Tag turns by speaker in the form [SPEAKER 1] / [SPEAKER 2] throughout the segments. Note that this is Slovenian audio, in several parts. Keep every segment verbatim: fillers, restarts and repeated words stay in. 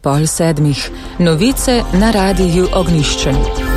[SPEAKER 1] Pol sedmih. Novice na radiju Ognjišče.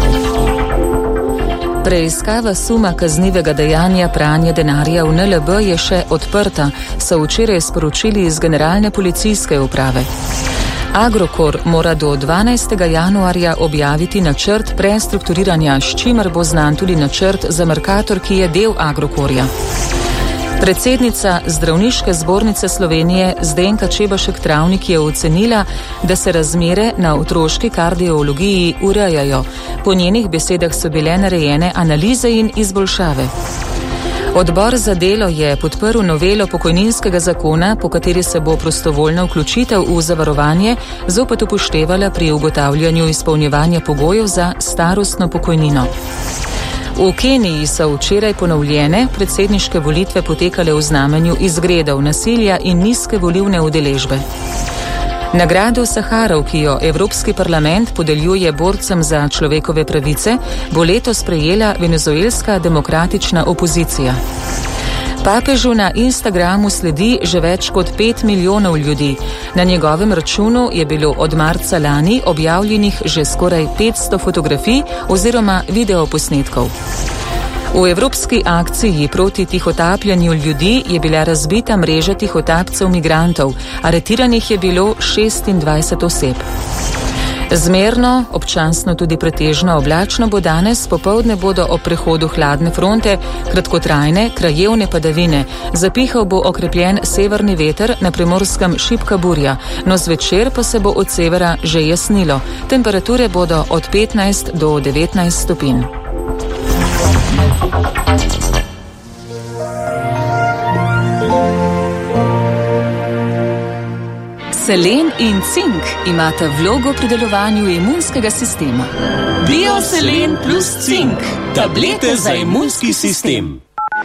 [SPEAKER 1] Preiskava suma kaznivega dejanja pranja denarja v N L B je še odprta, so včeraj sporočili iz Generalne policijske uprave. Agrokor mora do dvanajstega januarja objaviti načrt prestrukturiranja, s čimer bo znan tudi načrt za Mercator, ki je del Agrokorja. Predsednica Zdravniške zbornice Slovenije Zdenka Čebašek Travnik je ocenila, da se razmere na otroški kardiologiji urejajo. Po njenih besedah so bile narejene analize in izboljšave. Odbor za delo je podprl novelo pokojninskega zakona, po kateri se bo prostovoljna vključitev v zavarovanje zopet upoštevala pri ugotavljanju izpolnjevanja pogojev za starostno pokojnino. V Keniji so včeraj ponovljene predsedniške volitve potekale v znamenju izgredov, nasilja in nizke volilne udeležbe. Nagrado Saharov, ki jo Evropski parlament podeljuje borcem za človekove pravice, bo letos prejela venezuelska demokratična opozicija. Papežu na Instagramu sledi že več kot pet milijonov ljudi. Na njegovem računu je bilo od marca lani objavljenih že skoraj petsto fotografij oziroma videoposnetkov. V evropski akciji proti tihotapljanju ljudi je bila razbita mreža tihotapcev migrantov. Aretiranih je bilo šestindvajset oseb. Zmerno, občasno tudi pretežno oblačno bo danes, popoldne bodo ob prehodu hladne fronte kratkotrajne, krajevne padavine. Zapihal bo okrepljen severni veter, na Primorskem šibka burja, no zvečer pa se bo od severa že jasnilo. Temperature bodo od petnajst do devetnajst stopinj. Selen in cink imata vlogo pri delovanju imunskega sistema.
[SPEAKER 2] Bioselen plus cink, tablete za imunski sistem.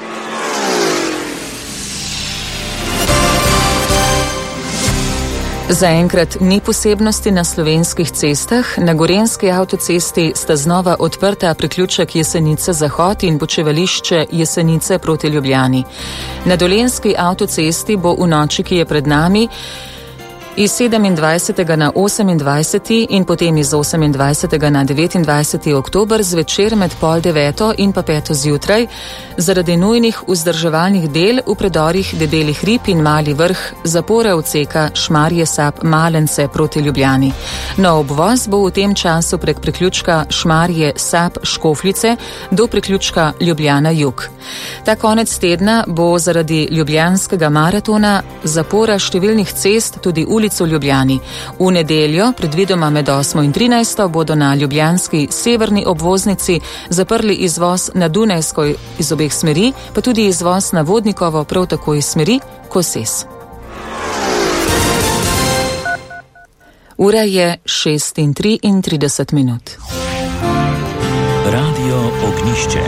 [SPEAKER 1] Zaenkrat ni posebnosti na slovenskih cestah. Na gorenjski avtocesti sta znova odprta priključek Jesenice-Zahod in počivališče Jesenice proti Ljubljani. Na dolenjski avtocesti bo v noči, ki je pred nami, iz sedemindvajsetega na osemindvajseti in potem iz osemindvajsetega na devetindvajseti oktober zvečer med pol deveto in pa peto zjutraj zaradi nujnih vzdrževalnih del v predorih Debeli hrib in Mali vrh zapore odseka Šmarje-Sap-Malence proti Ljubljani. No, obvoz bo v tem času prek priključka Šmarje-Sap-Škofljice do priključka Ljubljana-Jug. Ta konec tedna bo zaradi ljubljanskega maratona zapora številnih cest tudi ulic v Ljubljani. V nedeljo, predvidoma med osmo in trinajsto, bodo na ljubljanski severni obvoznici zaprli izvoz na Dunajsko iz obeh smeri, pa tudi izvoz na Vodnikovo prav tako iz smeri Koses. Ura je šest in triintrideset minut.
[SPEAKER 3] Radio Ognjišče.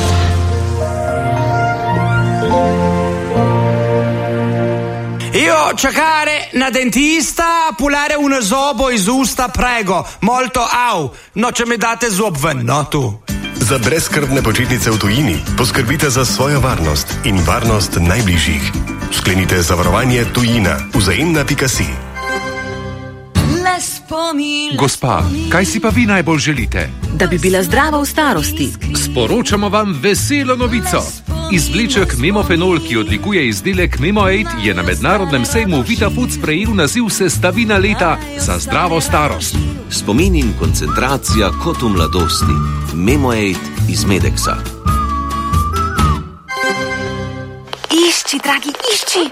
[SPEAKER 4] Io cercare na dentista, pulare uno zobo iz usta, prego, molto au, no če mi date zob ven, no tu.
[SPEAKER 5] Za brezskrbne počitnice v tujini poskrbite za svojo varnost in varnost najbližjih. Sklenite zavarovanje Tujina, vzajemna pika si.
[SPEAKER 6] Gospa, kaj si pa vi najbolj želite?
[SPEAKER 7] Da bi bila zdrava v starosti.
[SPEAKER 6] Sporočamo vam veselo novico. Izvleček Memofenol, ki odlikuje izdelek Memoate, je na mednarodnem sejmu Vitafoods prejel naziv sestavina leta za zdravo starost.
[SPEAKER 8] Spomin in koncentracija kot v mladosti. Memoate iz Medexa.
[SPEAKER 7] Išči, dragi, išči!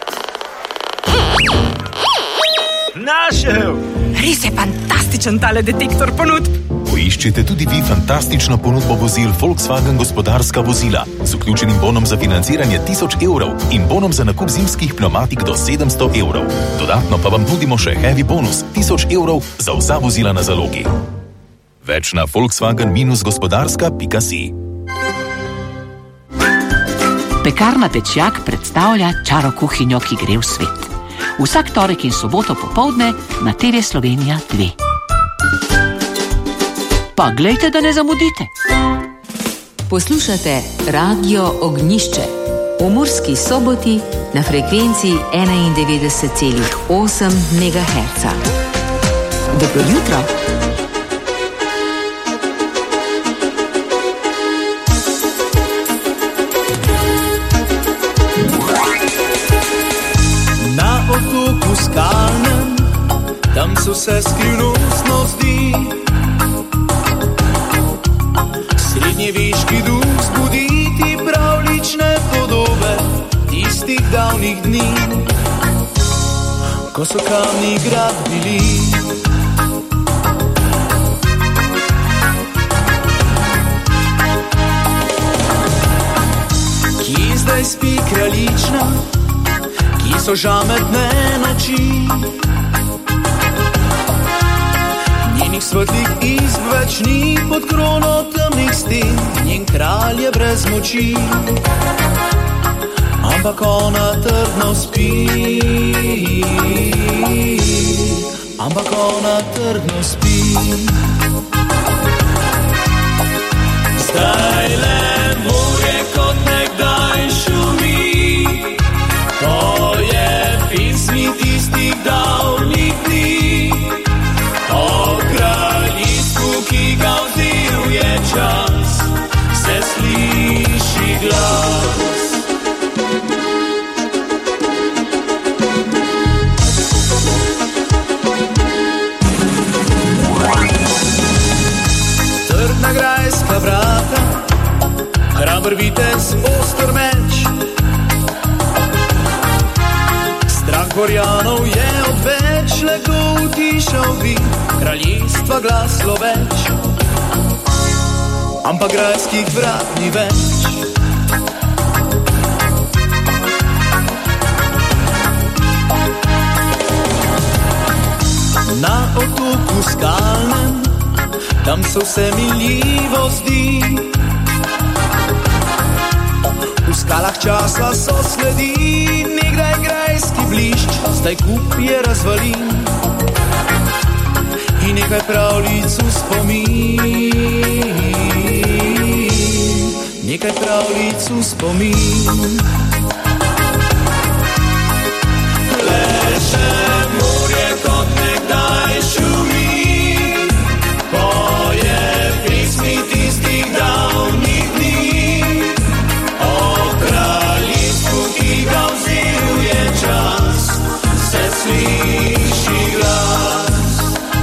[SPEAKER 2] Našel!
[SPEAKER 7] Res je fantastičen tale detektor ponudb.
[SPEAKER 3] Poiščite tudi vi fantastično ponudbo vozil Volkswagen gospodarska vozila z vključenim bonom za financiranje tisoč evrov in bonom za nakup zimskih pneumatik do sedemsto evrov. Dodatno pa vam nudimo še heavy bonus tisoč evrov za vsa vozila na zalogi. Več na volkswagen gospodarska pika si.
[SPEAKER 9] Pekarna Pečjak predstavlja čaro kuhinjo, ki gre v svet. Vsak torek in soboto popoldne na T V Slovenija dve. Pa glejte, da ne zamudite.
[SPEAKER 10] Poslušate Radio Ognjišče v Murski Soboti na frekvenci enaindevetdeset celih osem megaherca.
[SPEAKER 9] Dobro jutro.
[SPEAKER 11] Na otoku skalnem, tam so se skrivnostno zdi. Srednjeveški duh zbuditi pravlične podobe tistih davnih dni, ko so kamni grad bili. Kje zdaj spi kraljična, kje so žametne noči, njenih svetlih izb več ni pod krono temnih sten, njen kralj je brez moči, ampak ona trdno spi, ampak ona trdno spi. Zdaj le morje kot nekdaj šumi, poje pesmi tistih davnih dni, o kraljestvu, ki ga vzel je čas, se sliši glas. Trdna grajska vrata, hraber vitez, oster meč, strah gorjanov je odveč, lego utišal bi kraljestva glas loveč, ampak grajskih vrat ni več. Na otoku skalnem, tam se vse miljivo zdi, v skalah časa so sledi nekdaj grajski blišč, zdaj kup je razvalin in nekaj pravljic v spomin, nekaj pravljic v spomin. Leže morje kot nekdaj šumi, poje pesmi tistih davnih dni, o kraljestvu, ki ga vzel je čas, se sliši glas.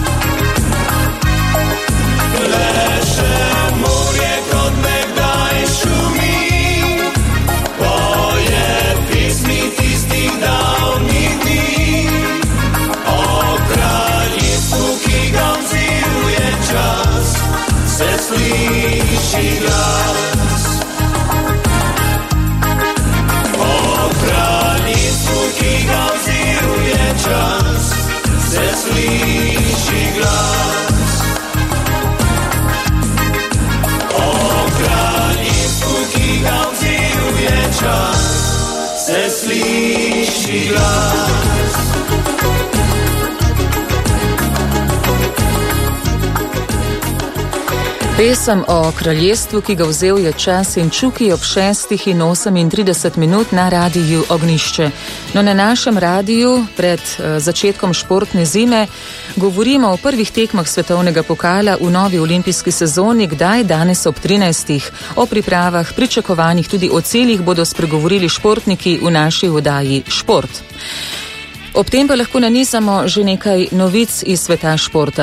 [SPEAKER 11] Leže morje kot nekdaj šumi, poje pesmi tistih davnih dni, o kraljestvu, ki ga vzel je čas, se sliši glas. O kraljestvu, ki ga vzel je čas, se sliši glas. O kraljestvu, ki ga vzel je čas, se sliši glas.
[SPEAKER 1] Pesem o kraljestvu, ki ga vzel je čas, in Čuki ob šestih in osemintrideset minut na radiju Ognjišče. No, na našem radiju pred uh, začetkom športne zime govorimo o prvih tekmah svetovnega pokala v novi olimpijski sezoni, kdaj danes ob trinajstih. O pripravah, pričakovanjih, tudi o ciljih bodo spregovorili športniki v naši oddaji Šport. Ob tem pa lahko nanizamo že nekaj novic iz sveta športa.